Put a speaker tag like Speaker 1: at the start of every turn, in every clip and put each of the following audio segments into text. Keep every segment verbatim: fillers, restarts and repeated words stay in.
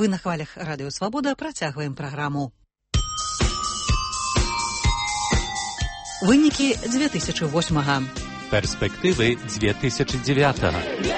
Speaker 1: Вы на хвалях Радыё Свабода працягваем праграму. Вынікі две тысячи восьмага.
Speaker 2: Перспективы две тысячи девятого.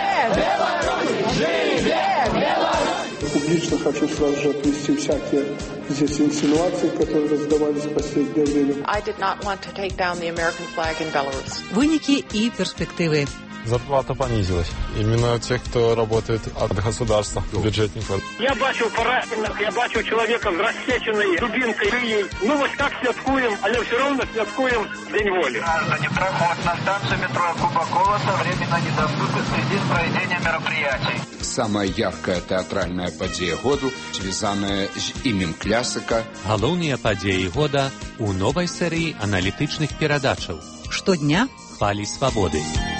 Speaker 3: Публично хочу сразу же отвести всякие здесь инсинуации, которые раздавались в последнее время.
Speaker 4: I did not want to take down the American flag in Belarus.
Speaker 1: Вынікі и перспективы.
Speaker 5: Зарплата понизилась. Именно тех, кто работает от государства, бюджетников.
Speaker 6: Я бачу поранених, я бачу чоловіка з розсеченою дубинкою. Ну ось так святкуємо, але все одно святкуємо День волі.
Speaker 7: Граждане, проход на станцию метро Кубакова временно недоступен в связи с проведением мероприятий.
Speaker 8: Самая яркая театральная подея году, связанная с именем классика.
Speaker 2: Галоўныя падзеі года у новай серыі аналітычных перадачаў.
Speaker 1: Штодня
Speaker 2: Хвалі свабоды.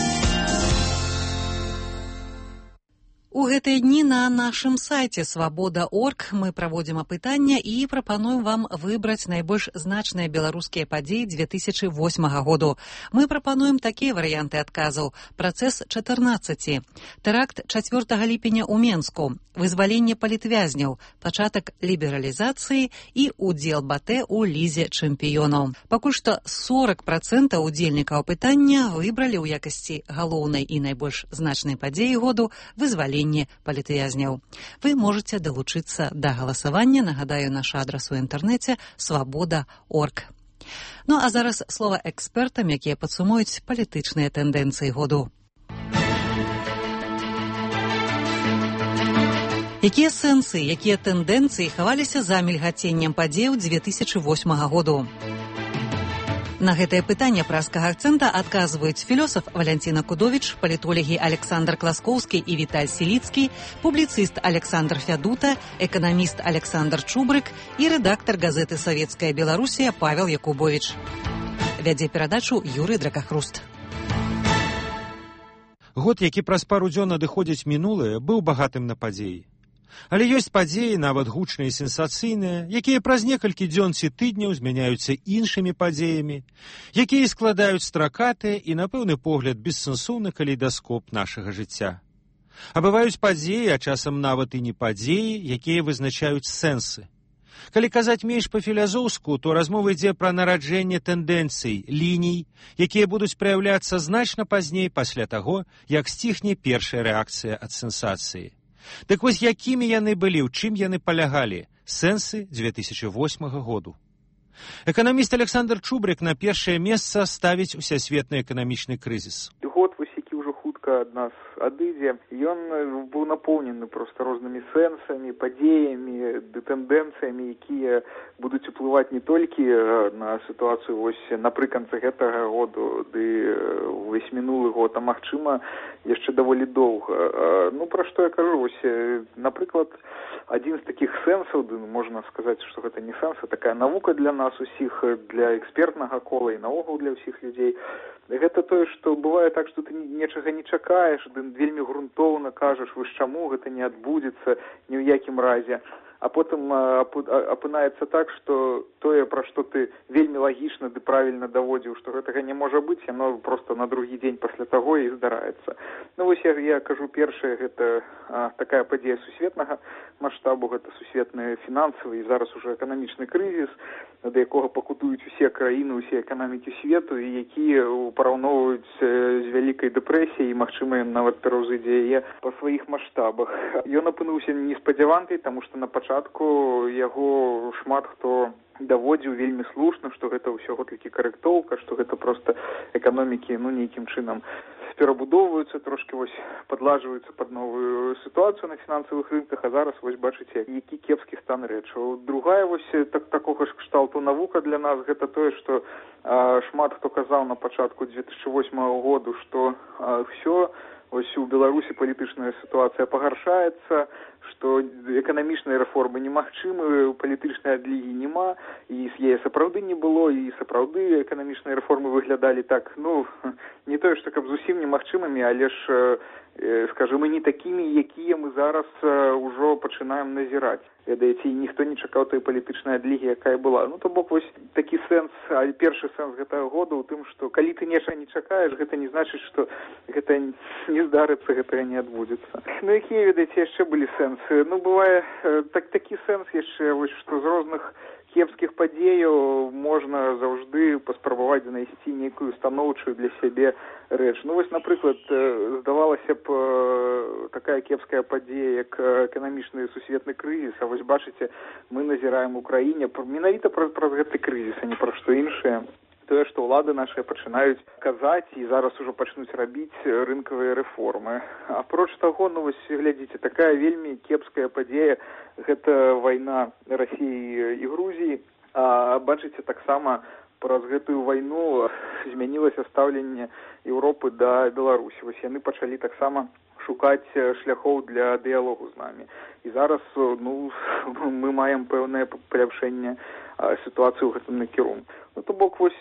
Speaker 1: У гэтыя дні на нашым сайце свабода точка орг мы праводзім апытання і прапануем вам выбраць найбольш значныя беларускія падзеі две тысячи восьмага году. Мы прапануем такія варыянты адказаў. Працэс чатырнаццаці, тэракт чацвёртага ліпеня ў Менску, вызваленне палітвязняў, пачатак лібералізацыі і удзел Батэ ў лізе чэмпіёнаў. Пакуль што сорок процентаў удзельнікаў апытання выбралі ў якасці галоўнай і найбольш значнай падзеі году вызваленне палітвязняў. Вы можете далучыцца да галасавання, нагадаю, наш адрас у інтэрнэце свабода точка орг. Ну а зараз слова экспертам, якія падсумуюць палітычныя тэндэнцыі году. Якія сэнсы, якія тэндэнцыі хаваліся за мільгаценнем падзеяў две тысячи восьмага году? На гэтае пытанне праскага акцэнта адказваюць філёсаф Валянціна Кудовіч, палітолагі Александр Класкоўскі і Віталь Сіліцкі, публіцыст Александр Фядута, эканаміст Александр Чубрык і рэдактар газеты «Савецкая Беларусія» Павел Якубович. Вядзе перадачу Юрый Дракахруст.
Speaker 9: Год, які праз пару дзён надыходзіць мінулае, быў багатым на падзеі. Але ёсць падзеі, нават гучныя і сенсацыйныя, якія праз некалькі дзён ці тыдняў змяняюцца іншымі падзеямі, якія складаюць стракатыя і, на пэўны погляд, бессэнсоўны калейдаскоп нашага жыцця. А бываюць падзеі, а часам нават і не падзеі, якія вызначаюць сэнсы. Калі казаць менш па-філязоўску, то размова ідзе пра нараджэнне тэндэнцый, ліній, якія будуць праяўляцца значна пазней пасля таго, як сціхне першая рэакцыя ад сенсацыі. Дык вось якімі яны былі, ў чым яны палягалі? Сэнсы две тысячи восьмага году. Эканаміст Александр Чубрык на першае месца ставіць усесветны эканамічны крызіс.
Speaker 10: Год вось які ўжо хутка ад нас адыдзе, ён быў напоўнены проста рознымі сэнсамі, падзеямі, тэндэнцыямі, якія будуць уплываць не толькі на сітуацыю вось напрыканцы гэтага году, ды ўвесь мінулы год, а магчыма яшчэ даволі доўга. Ну, пра што я кажу, вось, напрыклад, адзін з такіх сэнсаў, можна сказаць, што гэта не сэнс, а такая навука для нас усіх, для экспертнага кола і наогул для ўсіх людзей, гэта тое, што бывае так, што ты нечага не чакаеш, ты вельмі грунтоўна кажаш, вось чаму гэта не адбудзецца ні ў якім разе. А потым апынаецца так, што тое, пра што ты вельмі лагічна ды правільна даводзіў, што гэтага не можа быць, яно проста на другі дзень пасля таго і здараецца. Ну вось я, я кажу, першае, гэта а, такая падзея сусветнага маштабу, гэта сусветны фінансавы і зараз ужо эканамічны крызіс, да якога пакутуюць усе краіны, усе эканомікі свету, і якія параўноўваюць з вялікай дэпрэсіяй, і, магчыма, нават пераўзыдзе яе па сваіх маштабах. Ён апынуўся неспадзяванкай, таму што на пачатку яго шмат хто даводзіў вельмі слушна, што гэта ўсё толькі карэктоўка, што гэта проста эканомікі, ну, нейкім чынам перабудоўваюцца, трошкі вось падлажваюцца пад новую сітуацыю на фінансавых рынках, а зараз вось бачыце, які кепскі стан рэчаў. Другая вось так, такога ж кшталту навука для нас, гэта тое, што а, шмат хто казаў на пачатку две тысячи восьмага году, што ўсё вось у Беларусі палітычная сітуацыя пагаршаецца, што эканамічныя рэформы немагчымы, палітычнай адлігі няма, і яе сапраўды не было, і сапраўды эканамічныя рэформы выглядалі так, ну, не тое, што каб зусім немагчымымі, але ж скажімо, не такімі, якія мы зараз ўжо пачынаем назіраць. Ведаеце, ніхто не чакаў той палітычнай адлігі, якая была. Ну, то бок, вось такі сэнс, а першы сэнс гэтага года ў тым, што калі ты нечага не чакаеш, гэта не значыць, што гэта не здарыцца, гэтага не адбудзецца. Ну, якія, ведаеце, яшчэ былі сэнсы? Ну, бывае так, такі сэнс яшчэ, вось, што з розных кепскіх падзеяў можна заўжды паспрабаваць знайсці нейкую станоўчую для сябе рэч. Ну, вось, напрыклад, здавалася б, такая кепская падзея, як эканамічны сусветны крызіс, а вось бачыце, мы назіраем у краіне менавіта праз, праз гэты крызіс, а не пра што іншае. Тое, што ўлады нашыя пачынаюць казаць і зараз ужо пачнуць рабіць рынкавыя рэформы. Апроч таго, ну вось глядзіце, такая вельмі кепская падзея, гэта вайна Расіі і Грузіі. А бачыце, таксама праз гэтую вайну змянілася стаўленне Еўропы да Беларусі. Вось яны пачалі таксама шукаць шляхоў для дыялогу з намі. І зараз, ну, мы маем пэўнае паляпшэнне сітуацыі ў гэтым накірунку. Ну, то бок, вось,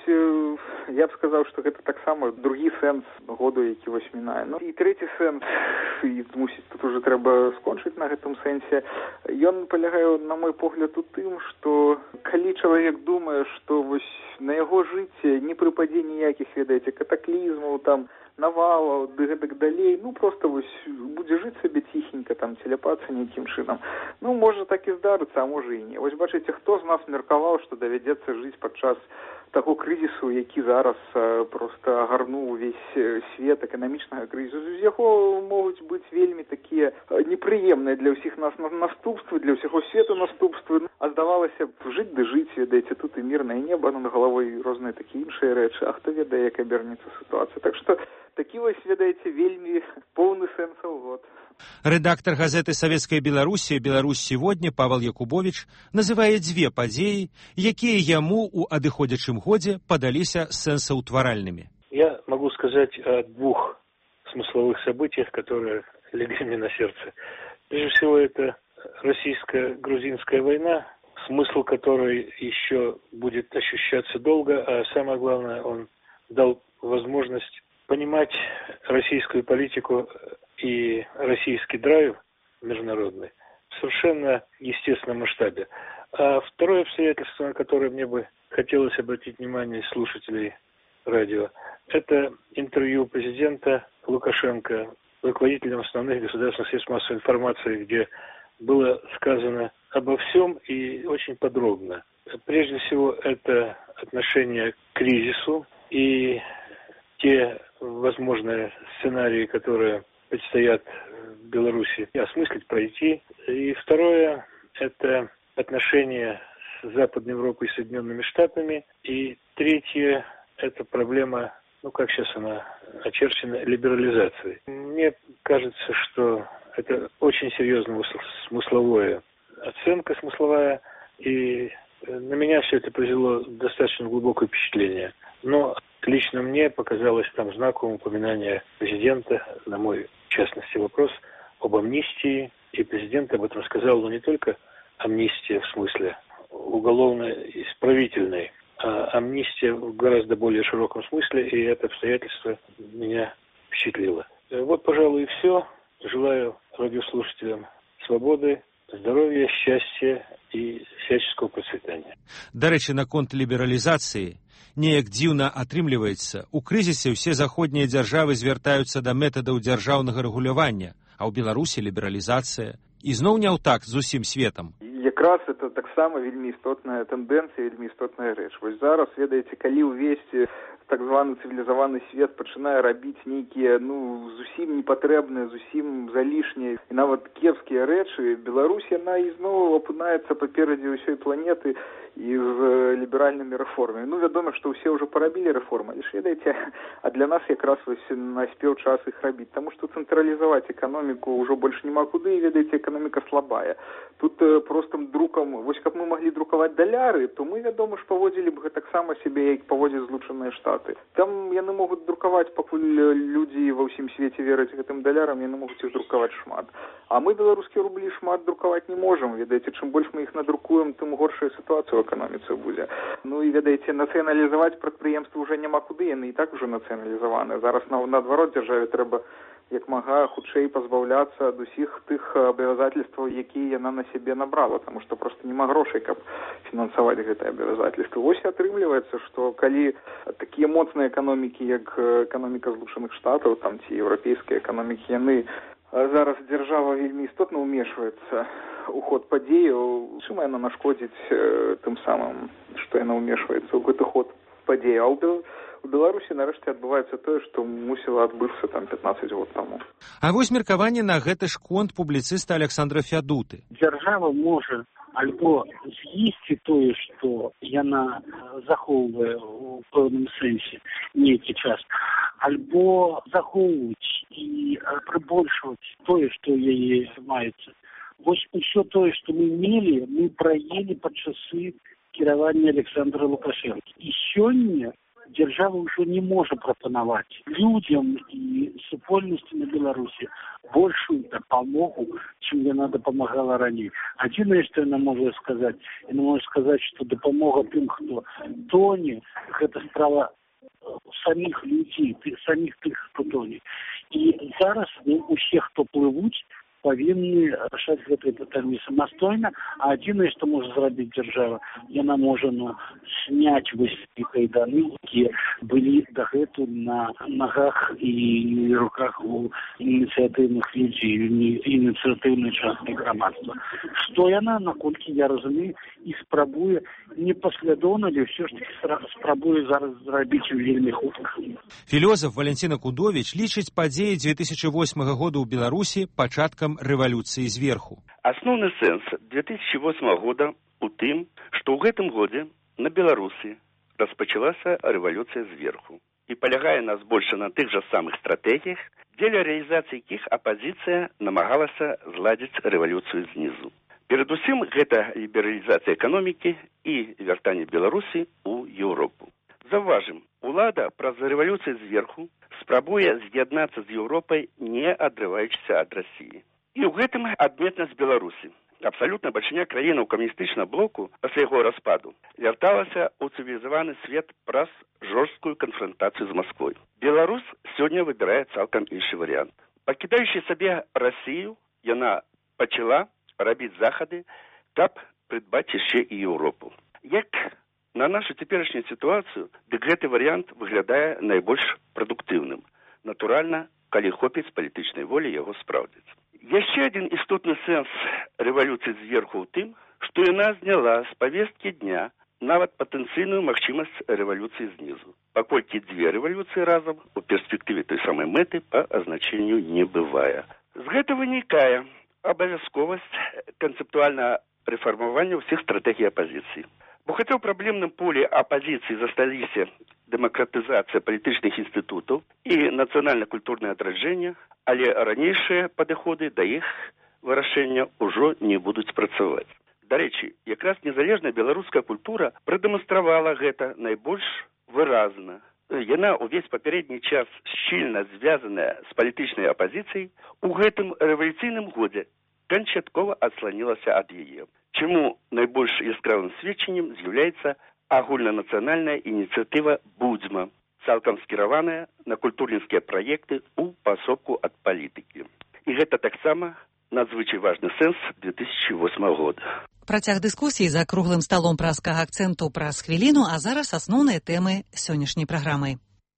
Speaker 10: я б сказаў, што гэта таксама другі сэнс году, які вось мінае. Ну, і трэці сэнс, і, мусіць, тут уже трэба скончыць на гэтым сэнсе, ён палягае, на мой погляд, у тым, што калі чалавек думае, што вось на яго жыцці не прыпадзе ніякіх, ведаеце, катаклізмаў, там, навалаў, ды гэтак далей, ну, проста вось будзе жыць сабе ціхенька, там, целяпацца нейкім чынам. Ну, можа так і здарыцца, а можа і не. Вось бачыце, хто з нас меркаваў, што давядзецца жыць падчас таго крызісу, які зараз а, проста агарнуў увесь свет эканамічнага крызісу. З яго могуць быць вельмі такія непрыемныя для ўсіх нас наступствы, для ўсяго свету наступствы. А здавалася б, жыць ды жыць, ведаеце, тут і мірнае неба над галавой, розныя такія іншыя рэчы, а хто ведае, як абернецца сітуацыя. Так што такі вось, ведаеце, вельмі поўны сэнсаў год.
Speaker 9: Рэдактар газеты «Савецкая Беларусі» «Беларусь сегодня» Павел Якубович называе дзве падзеі, якія яму ў адыходзячым годзе падаліся сэнсаўтваральнымі.
Speaker 11: Я могу сказать о двух смысловых событиях, которые легли мне на сердце. Прежде всего, это российско-грузинская война, смысл которой еще будет ощущаться долго, а самое главное, он дал возможность понимать российскую политику и российский драйв международный в совершенно естественном масштабе. А второе обстоятельство, на которое мне бы хотелось обратить внимание слушателей радио, это интервью президента Лукашенко руководителям основных государственных средств массовой информации, где было сказано обо всем и очень подробно. Прежде всего, это отношение к кризису и те возможные сценарии, которые предстоят в Беларуси осмыслить, пройти. И второе – это отношения с Западной Европой и Соединенными Штатами. И третье – это проблема, ну как сейчас она очерчена, либерализации. Мне кажется, что это очень серьезная смысловая оценка, смысловая, и на меня все это произвело достаточно глубокое впечатление. Но лично мне показалось там знаковым упоминание президента на мой, в частности, вопрос об амнистии. И президент об этом сказал, но не только амнистия в смысле уголовно-исправительной, а амнистия в гораздо более широком смысле, и это обстоятельство меня впечатлило. Вот, пожалуй, и все. Желаю радиослушателям свободы, здоровья, счастья и всяческого процветания.
Speaker 9: До речі, наконт лібералізацыі, неяк дзіўна атрымліваецца, у крызісе ўсе заходнія дзяржавы звяртаюцца да метадаў дзяржаўнага рэгулявання, а ў Беларусі лібералізацыя. І зноў не ў так з усім светам.
Speaker 10: Якраз это таксама вельмі істотная тэндэнцыя, вельмі істотная рэч. Вось зараз, ведаеце, калі ўвесь так званы цывілізаваны свет пачынае рабіць нейкія, ну, зусім непатрэбныя, зусім залішнія і нават кепскія рэчы, Беларусь, яна ізноў апынаецца паперадзе ўсёй планеты і з ліберальнымі рэформамі. Ну, вядома, што ўсе ўжо парабілі рэформы, але ж, ведаеце, а для нас якраз вось наспеў час іх рабіць, таму што цэнтралізаваць эканоміку ўжо больш няма куды, і, ведаеце, эканоміка слабая. Тут э, простым друкам, вось каб мы маглі друкаваць даляры, то мы, вядома ж, паводзілі б гэтаксама сябе, як паводзяць Злучаныя Штаты. Там яны могуць друкаваць, пакуль людзі ва ўсім свеце вераць гэтым далярам, яны могуць іх друкаваць шмат. А мы беларускія рублі шмат друкаваць не можам, ведаеце, чым больш мы іх надрукуем, тым горшая сітуацыя ў эканоміцы будзе. Ну і, ведаеце, нацыяналізаваць прадпрыемствы ўжо няма куды, яны і так ужо нацыяналізаваны. Зараз, наадварот, дзяржаве трэба як мага хутчэй пазбаўляцца ад усіх тых абавязательстваў, якія яна на сябе набрала, таму што проста няма грошай, каб фінансаваць гэтыя абавязательствы. Вось атрымліваецца, што калі такія моцныя эканомікі, як эканоміка Злучаных Штатаў, там ці еўрапейскія эканомікі, яны зараз дзяржава вельмі істотна ўмешваецца у ход падзеяў, чым яна нашкодзіць тым самым, што яна ўмешваецца ў гэты ход падзеяў. А ў Беларусі нарэшце адбываецца тое, што мусіла адбыцца там пятнаццаць год таму.
Speaker 9: А вось меркаванне на гэты ж конт публіцыста Александра Фядуты.
Speaker 12: Дзяржава можа альбо з'есці тое, што яна захоўвае ў пэўным сэнсе нейкі час, альбо захоўваць і прыбольшваць тое, што ў яе маецца. Вось усё тое, што мы мелі, мы праелі пад часы кіравання Александра Лукашэнкі. І сёння дзяржава ўжо не можа прапанаваць людзям і супольнасці на Беларусі большую дапамогу, чым яна дапамагала раней. Адзінае, што яна можа сказаць, яна можа сказаць, што дапамога тым, хто тоне, гэта справа саміх людзей, саміх тых, хто тоне. І зараз ну, усе, хто плывуць, павінны рашаць гэтыя пытанні самастойна, а адзінае, што можа зрабіць дзяржава, яна можа ну, сняць вось кайданы, якія былі дагэтуль на нагах і руках у ініцыятыўных людзей, ініцыятыўнай часткі грамадства. Што яна, наколькі я разумею, і спрабуе непаслядоўна, але ўсё ж таки спрабуе зараз зрабіць вельмі хутка.
Speaker 9: Філёзаф Валентина Кудович лічыць падзеі две тысячи восьмага года ў Беларусі пачаткам рэвалюцыі зверху.
Speaker 13: Асноўны сэнс две тысячи восьмага года у тым, што ў гэтым годзе на Беларусі распачалася рэвалюцыя зверху і палягае на збольша на тых жа самых стратэгіях, дзеля рэалізацыі якіх апазіцыя намагалася зладзіць рэвалюцыю знізу. Перадусім, гэта лібералізацыя эканомікі і вяртанне Беларусі ў Еўропу. Заўважым, улада праз рэвалюцыю зверху спрабуе з'яднацца з Еўропай, не адрываючыся ад Расіі. І ў гэтым адметнасць Беларусі. Абсалютна бальшыня краінаў камуністычнага блоку пасля яго распаду вярталася ў цывілізаваны свет праз жорсткую канфрантацыю з Масквой. Беларусь сёння выбірае цалкам іншы варыянт. Пакідаючы сабе Расію, яна пачала рабіць захады, каб прыдбаць яшчэ і Еўропу. Як на нашу цяперашнюю сітуацыю, дык гэты варыянт выглядае найбольш прадуктыўным. Натуральна, калі хопіць палітычнай волі яго спраўдзіць. Яшчэ адзін істотны сэнс рэвалюцыі зверху ў тым, што яна зняла з павесткі дня нават патэнцыйную магчымасць рэвалюцыі знізу, паколькі дзве рэвалюцыі разам у перспектыве той самай мэты па азначэнню не бывае. З гэтага вынікае абавязковасць канцэптуальнага рэфармавання ўсіх стратэгій апазіцыі. Бо хаця ў праблемным полі апазіцыі засталіся дэмакратызацыя палітычных інстытутаў і нацыянальна-культурнае адраджэнне, але ранейшыя падыходы да іх вырашэння ўжо не будуць працаваць. Дарэчы, якраз незалежная беларуская культура прадэманстравала гэта найбольш выразна. Яна ўвесь папярэдні час шчыльна звязаная з палітычнай апазіцыяй, у гэтым рэвалюцыйным годзе канчаткова адсланілася ад яе. Чаму найбольш яскравым сведчаннем з'яўляецца агульнанацыянальная ініцыятыва «Будзьма», цалкам скіраваная на культурніцкія праекты ў пасобку ад палітыкі. І гэта таксама надзвычай важны сэнс две тысячи восьмага года.
Speaker 1: Працяг дыскусіі за круглым сталом праскага акцэнту праз хвіліну, а зараз асноўныя тэмы сённяшняй праграмы.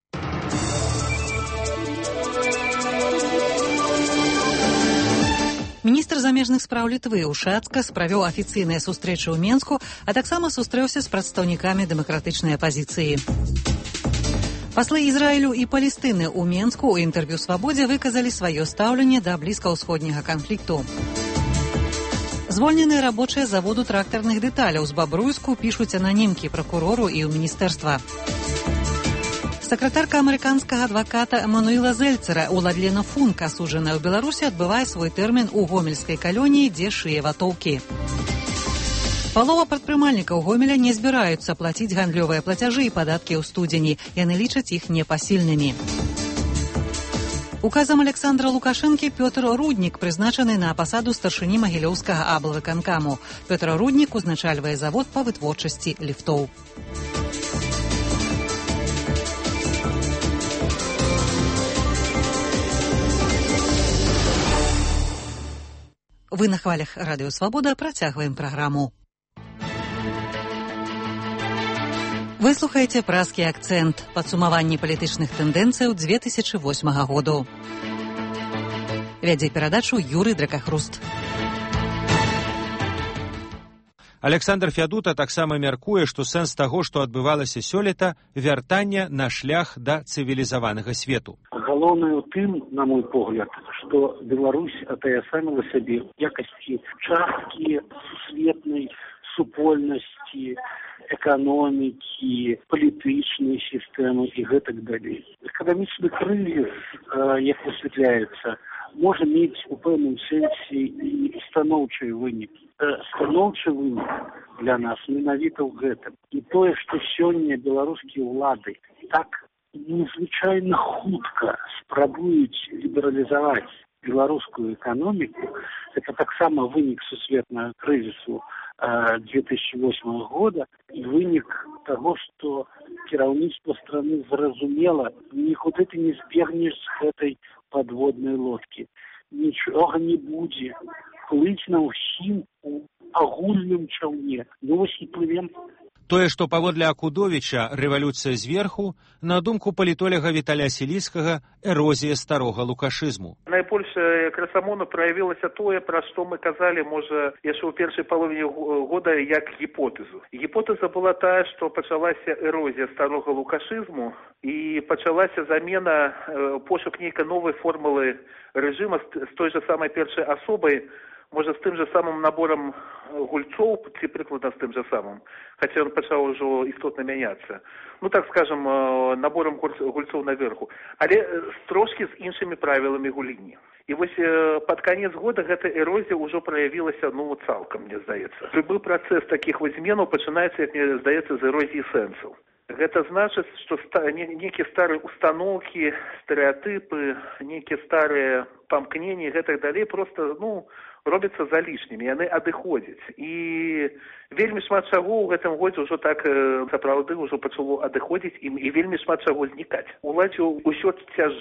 Speaker 1: Міністр замежных спраў Літвы Ушацкас правёў афіцыйныя сустрэчы ў Менску, а таксама сустрэўся з прадстаўнікамі дэмакратычнай апазіцыі. Паслы Ізраілю і Палестыны ў Менску ў інтэрв'ю «Свабодзе» выказалі сваё стаўленне да блізкаўсходняга канфлікту. Звольненыя рабочыя заводу трактарных дэталяў з Бабруйску пішуць ананімкі пракурору і ў міністэрства. Сакратарка амерыканскага адваката Эмануэла Зельцера Уладлена Функ, асуджаная ў Беларусі, адбывае свой тэрмін у гомельскай калоніі, дзе шые ватоўкі. Палова прадпрымальнікаў Гомеля не збіраюцца плаціць гандлёвыя плацяжы і падаткі ў студзені. Яны лічаць іх непасільнымі. Указам Александра Лукашэнкі Пётр Руднік прызначаны на пасаду старшыні магілёўскага аблвыканкаму. Пётр Руднік узначальвае завод па вытворчасці ліфтоў. Вы на хвалях Радыё Свабода працягваем праграму. Вы слухаеце празкі акцэнт, падсумаванне палітычных тэндэнцыяў две тысячы восьмага году. Вядзе перадачу Юрый Дракахруст.
Speaker 9: Александр Фядута таксама мяркуе, што сэнс таго, што адбывалася сёлета, вяртанне на шлях да цывілізаванага свету.
Speaker 12: Галоўнае ў тым, на мой погляд, што Беларусь атаясаміла сабе якасці часткі сусветнай супольнасці, эканомікі, палітычнай сістэмы і гэтак далей. Эканамічны крызіс, як высвятляецца, можа мець у пэўным сэнсе і станоўчыя вынікі. Станоўчы вынік для нас менавіта ў гэтым. І тое, што сёння беларускія ўлады так незвычайна хутка спрабуюць лібералізаваць беларускую эканоміку, это таксама вынік сусветнага крызісу две тысячи восьмого года и вынік того, что кіраўніцтва страны зразумела, никуда ты не збегнеш з гэтай подводной лодки. Нічога не будзе. Плыць на ўсім у агульным чаўне. Ну вось і плывем.
Speaker 9: Тое, што паводле Акудовіча рэвалюцыя зверху, на думку палітолага Віталя Селіцкага, эрозія старога лукашызму.
Speaker 14: Найбольш красамоўна праявілася тое, пра што мы казалі, можа, яшчэ ў першай паловіне года як гіпотэзу. Гіпотэза была тая, што пачалася эрозія старога лукашызму і пачалася замена, пошук нейкай новай формулы рэжыма з той жа самай першай асобай, можа, з тым жа самым наборам гульцоў, ці прыкладна з тым жа самым, хаця ён пачаў ужо істотна мяняцца. Ну, так скажем, наборам гульцоў наверху. Але трошкі з іншымі правіламі гульні. І вось пад канец года гэта эрозія ўжо праявілася, ну, цалкам, мне здаецца. Любы працэс такіх вось зменаў пачынаецца, як мне здаецца, з эрозіі сэнсаў. Гэта значыць, што нейкія старыя установкі, стэрэатыпы, нейкія старыя памкненні і гэтак далей проста, ну, робяцца залішнімі, яны адыходзяць. І вельмі шмат чаго ў гэтым годзе ўжо так сапраўды ўжо пачало адыходзіць і, і вельмі шмат чаго знікаць. Уладзе ўсё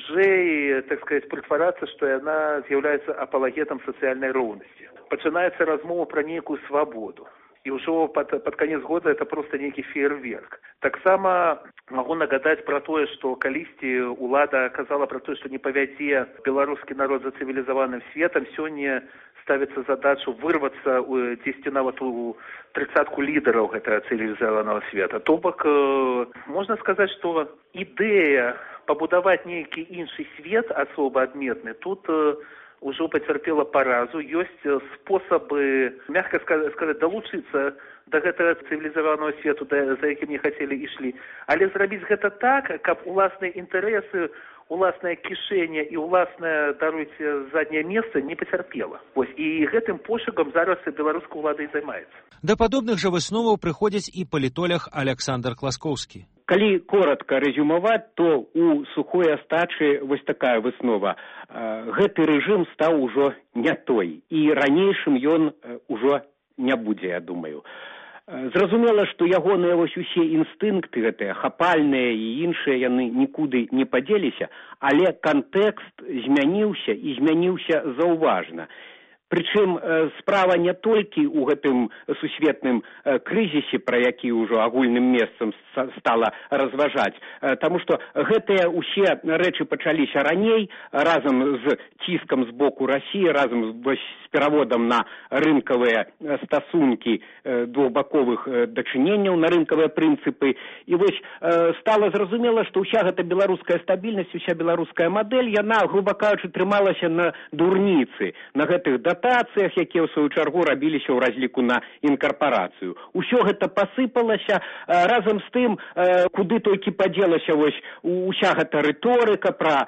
Speaker 14: цяжэй, так сказаць, прытварацца, што яна з'яўляецца апалагетам сацыяльнай роўнасці. Пачынаецца размова пра нейкую свабоду. І ўжо пад, пад канец года это проста нейкі феерверк. Таксама магу нагадаць пра тое, што калісьці ўлада казала пра тое, што не павядзе беларускі народ за цывілізаваным светам, сёння ставіцца задачу вырвацца дзесьці нават у трыццатку лідараў гэтага цывілізаванага света. То бок, можна сказаць, што ідэя пабудаваць нейкі іншы свет асоба адметны тут ўжо пацярпела паразу, ёсць спосабы, мягка сказаць, далучыцца да гэтага цывілізаванага свету, за якім не хацелі ішлі. Але зрабіць гэта так, каб уласныя інтарэсы, уласнае кішэне і уласнае, даруйце, задняе месца не пацярпела. Вось, і гэтым пошукам зараз беларуская ўлада і займаецца.
Speaker 9: Да падобных жа высноваў прыходзіць і палітолог Александр Класкоўскі.
Speaker 15: Калі коротко резюмаваць, то у сухой астачы вось такая выснова. Гэты рэжым стаў ужо не той, і ранейшым ён ужо не будзе, я думаю. Зразумела, што ягоныя вось усе інстынкты гэтыя, хапальныя і іншыя, яны нікуды не падзеліся, але кантэкст змяніўся і змяніўся заўважна. Прычым справа не толькі ў гэтым сусветным крызісе, пра які ўжо агульным месцам стала разважаць, таму што гэтыя ўсе рэчы пачаліся раней, разам з ціскам з боку Расіі, разам з пераводам на рынкавыя стасункі двухбаковых дачыненняў, на рынкавыя прынцыпы. І вось стала зразумела, што ўся гэта беларуская стабільнасць, уся беларуская мадэль, яна, груба кажучы, трымалася на дурніцы, на гэтых датацыях, якія ў сваю чаргу рабіліся ў разліку на інкарпарацыю. Усё гэта пасыпалася, разам з тым, куды толькі падзелася вось уся гэта рыторыка пра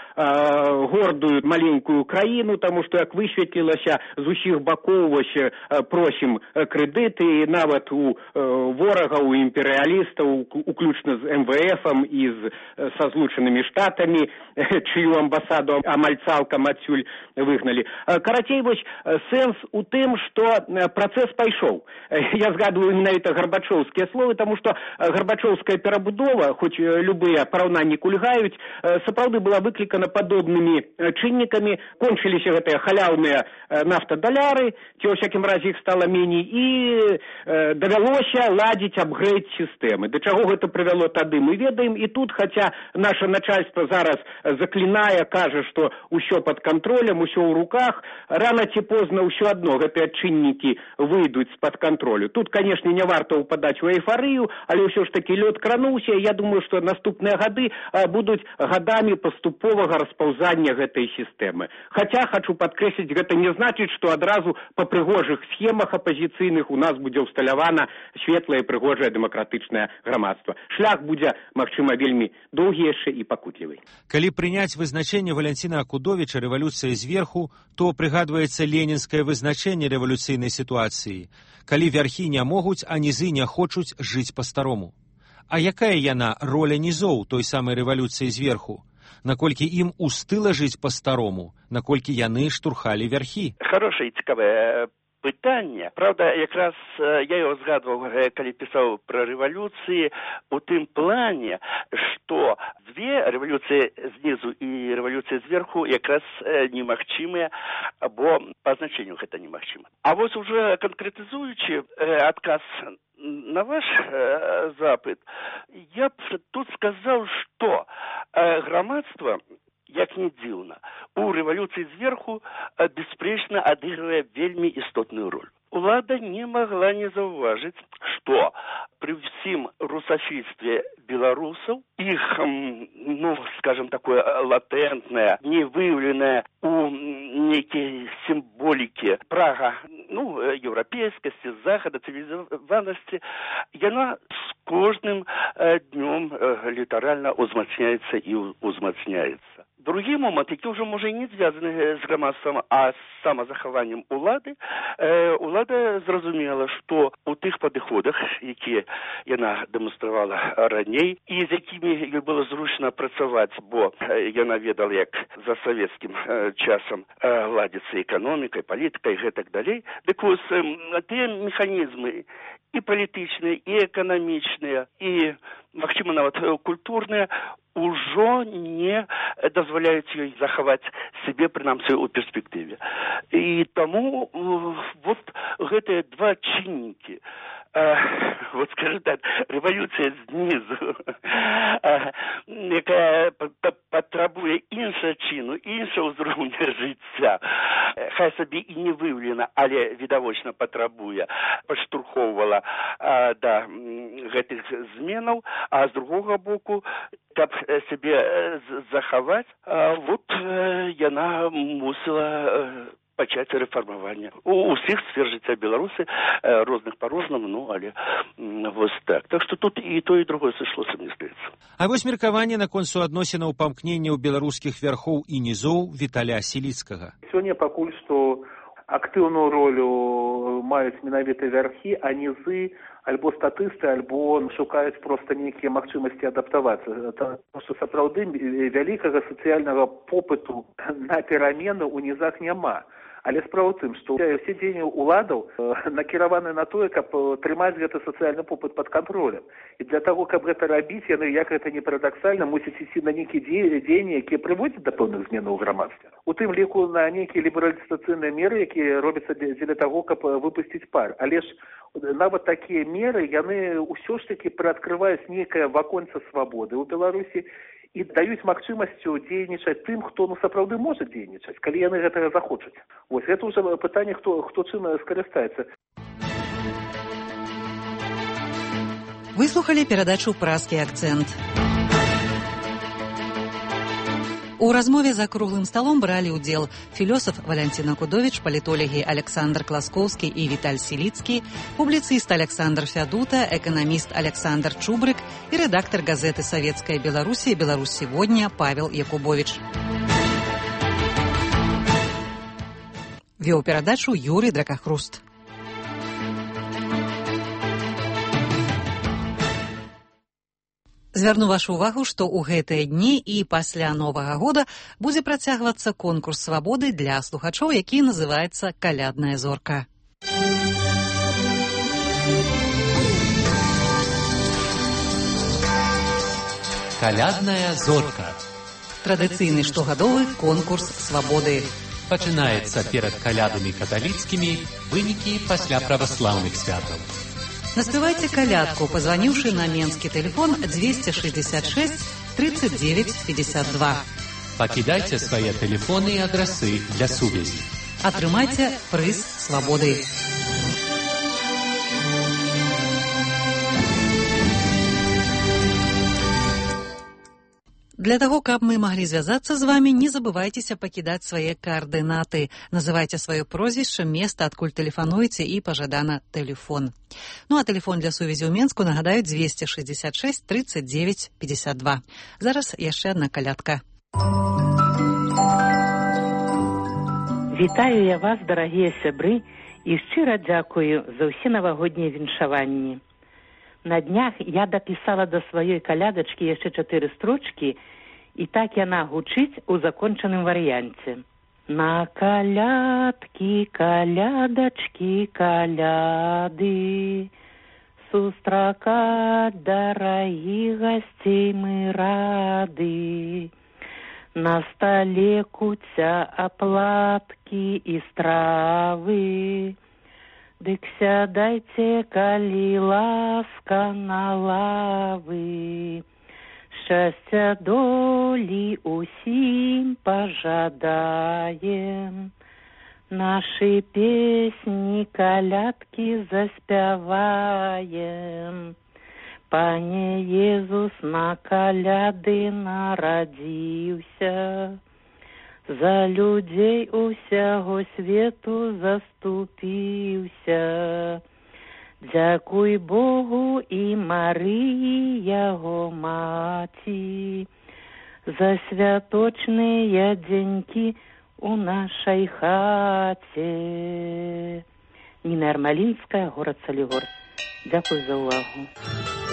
Speaker 15: гордую маленькую краіну, таму што, як высветлілася, з усіх бакоў вось просім крэдыты, і нават у ворага, у імперыялістаў, уключна з эм вэ эфам і з, са Злучанымі Штатамі, чыю амбасаду амаль цалкам адсюль выгналі. Карацей, вось сэнс у тым, што працэс пайшоў. Я згадваю менавіта гарбачоўскія словы, таму што гарбачоўская перабудова, хоць любыя параўнанні кульгаюць, сапраўды была выклікана падобнымі чыннікамі. Кончыліся гэтыя халяўныя нафтадаляры, ці ў всякім разе іх стала меней, і давялося ладзіць апгрэйд сістэмы. Да чаго гэта прывяло тады, мы ведаем. І тут, хаця наша начальство зараз заклінае, кажа, што ўсё пад кантролем, усё ў руках, рана ці позна ўсё адно гэтыя чыннікі выйдуць з-пад кантролю. Тут, канешне, не варта ўпадаць у эйфарыю, але ўсё ж такі лёд крануўся, і я думаю, што наступныя гады будуць гадамі паступовага распаўзання гэтай сістэмы. Хаця, хачу падкрэсліць, гэта не значыць, што адразу па прыгожых схемах апазіцыйных у нас будзе ўсталявана светлае, прыгожае дэмакратычнае грамадства. Шлях будзе, магчыма, вельмі доўгі яшчэ і пакутлівы.
Speaker 9: Калі прыняць вызначэнне Валянціна Акудовіча «рэвалюцыя зверху», то прыгадваецца ленінскае вызначэнне рэвалюцыйнай сітуацыі, калі вярхі не могуць, а нізы не хочуць жыць па-старому. А якая яна роля нізоў той самай рэвалюцыі зверху? Наколькі ім устыла жыць па-старому, наколькі яны штурхалі вярхі?
Speaker 13: Хорошае і цікавае пытанне. Правда, якраз я его згадваў, калі пісаў пра рэвалюцыі, у тым плане, што две рэвалюцыі знізу і рэвалюцыя зверху якраз немагчымыя, бо па значенню гэта немагчыма. А вось уже канкрэтызуючы адказ на ваш э, запыт, я б тут сказаў, што э, грамадства, як не дзіўна, у рэвалюцыі зверху э, бясспрэчна адыгрывае вельмі істотную роль. Улада не могла не заўважыць, што пры ўсім русафільстве беларусаў іх, ну, скажем, такое латэнтнае, невыяўленае у нейкай сімволікі прага, ну, еўрапейскасці, захада, цывілізаванасці, яна з кожным э, днём э, літаральна узмацняецца і узмацняецца. Другі момент, які ўжо, можа, і не звязаны з грамадствам, а з самазахаваннем улады, э, улада зразумела, што у тых падыходах, якія яна дэманстравала раней, і з якімі ёй было зручна працаваць, бо яна ведала, як за савецкім э, часам э, ладзіцца эканомікай, палітыкай, гэтак далей, дык вось э, тыя механізмы і палітычныя, і эканамічныя, і, магчыма, нават культурныя, ужо не дазваляюць ёй захаваць сябе, прынамсі, у перспектыве. І таму вот гэтыя два чыннікі, э, вот, скажем так, рэвалюцыя знізу, э, якая патрабуе іншага чыну, іншага ўзроўня жыцця, хай сабе і не выяўлена, але відавочна патрабуе, падштурхоўвала э, да гэтых зменаў, а з другога боку, каб сябе захаваць, а вот э, яна мусіла э, пачаць рэфармаванне. У ўсіх сфер жыцця Беларуси, э, розных па-рознаму, ну, але м, вось так. Так што тут і то, і другое сышлося, мне здаецца.
Speaker 9: А вось меркаванне наконт суадносінаў памкненняў беларускіх вярхоў і нізоў Віталя Сіліцкага.
Speaker 14: Сёння пакуль што актыўную ролю маюць менавіта вярхі, а нізы альбо статысты, альбо шукаюць проста нейкія магчымасці адаптавацца. Таму што сапраўды вялікага сацыяльнага попыту на перамены ў нізах няма. Але справа ў тым, што ўсе дзеянні ўладаў накіраваны на тое, каб трымаць гэты сацыяльны попыт пад кантролем. І для таго, каб гэта рабіць, яны, як гэта не парадаксальна, мусяць ісці на нейкія дзеянні, якія прыводзяць да пэўных зменаў у грамадстве. У тым ліку на нейкія лібералізацыйныя меры, якія робяцца дзеля таго, каб выпусціць пар. Але ж нават такія меры, яны ўсё ж такі прыадкрываюць нейкае ваконца свабоды ў Беларусі і даюць магчымасцю дзейнічаць тым, хто ну сапраўды можа дзейнічаць, калі яны гэтага захочуць. Вось гэта ўжо пытанне, хто хто чым скарыстаецца.
Speaker 1: Выслухалі перадачу «Празкі акцэнт». У размове за круглым сталом бралі ўдзел філёсаф Валянцін Акудовіч, палітолагі Александр Класкоўскі і Віталь Сіліцкі, публіцыст Александр Фядута, эканаміст Александр Чубрык і рэдактар газеты «Савецкая Беларусі» «Беларусь сегодня» Павел Якубович. Вёў перадачу Юрий Дракахруст. Звярну вашу увагу, што ў гэтыя дні і пасля Новага года будзе працягвацца конкурс свабоды для слухачоў, які называецца «Калядная зорка».
Speaker 2: «Калядная зорка».
Speaker 1: Традыцыйны штогадовы конкурс свабоды.
Speaker 2: Пачынаецца перад калядамі каталіцкімі, вынікі пасля праваслаўных святаў.
Speaker 1: Наспевайте колядку, позвонивши на менский телефон двести шестьдесят шесть тридцать девять пятьдесят два.
Speaker 2: Покидайте свои телефоны и адресы для сувязі.
Speaker 1: Атрымайте прыз свободы. Для того, каб мы могли звязаться с вами, не забывайтеся пакідаць свае координаты. Называйте свое прозвище, место, адкуль телефонуеце и пожадана телефон. Ну а телефон для сувязі ў Менску, нагадаю, двести шестьдесят шесть тридцать девять пятьдесят два. Зараз яшчэ одна колядка.
Speaker 16: Вітаю я вас, дарагія сябры, і шчыра дзякую за ўсе навагоднія віншаванні. На днях я дапісала до сваёй калядачкі яшчэ чатыры строчкі, і так яна гучыць у закончаным варыянце. На калядкі, калядачкі, каляды, сустракаць дарагіх гасцей мы рады. На стале куця аплаткі і стравы, дык сядайце, калі ласка, на лавы. Шчасця долі усім пажадаем, нашы песні калядкі заспяваем. Пане Езус на каляды нарадзіўся, за людзей усяго свету заступіўся. Дзякуй Богу і Марыі, яго маці, за святочныя дзенькі у нашай хаце. Ніна Ярмалінская, горад Салігорск. Дзякуй за ўвагу.